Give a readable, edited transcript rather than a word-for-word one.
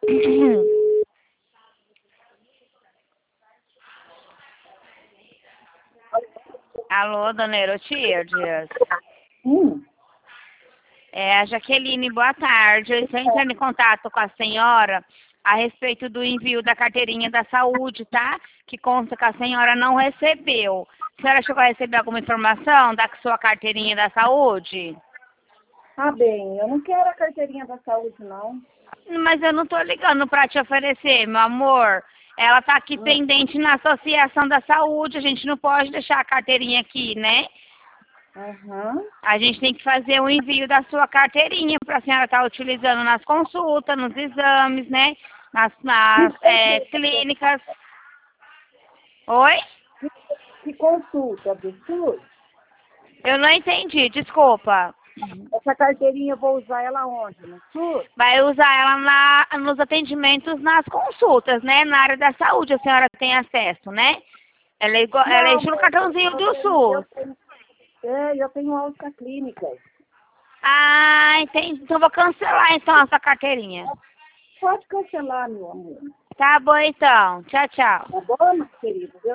Alô, dona Erotildes? Hum. É a Jaqueline, boa tarde. Eu estou entrando em contato com a senhora a respeito do envio da carteirinha da saúde, tá? Que consta que a senhora não recebeu. A senhora chegou a receber alguma informação da sua carteirinha da saúde? Ah, bem, eu não quero a carteirinha da saúde, não. Mas eu não tô ligando para te oferecer, meu amor. Ela tá aqui pendente na Associação da Saúde. A gente não pode deixar a carteirinha aqui, né? Aham. A gente tem que fazer o envio da sua carteirinha para a senhora estar utilizando nas consultas, nos exames, né? Nas clínicas. Oi? Que consulta do SUS? Eu não entendi, desculpa. Essa carteirinha eu vou usar ela onde? No SUS? Vai usar ela nos atendimentos, nas consultas, né? Na área da saúde, a senhora tem acesso, né? Ela é estilo cartãozinho do SUS. Eu tenho alta clínica. Ah, entendi. Então vou cancelar então essa carteirinha. Pode cancelar, meu amor. Tá bom então. Tchau, tchau. Tá bom, meu querido?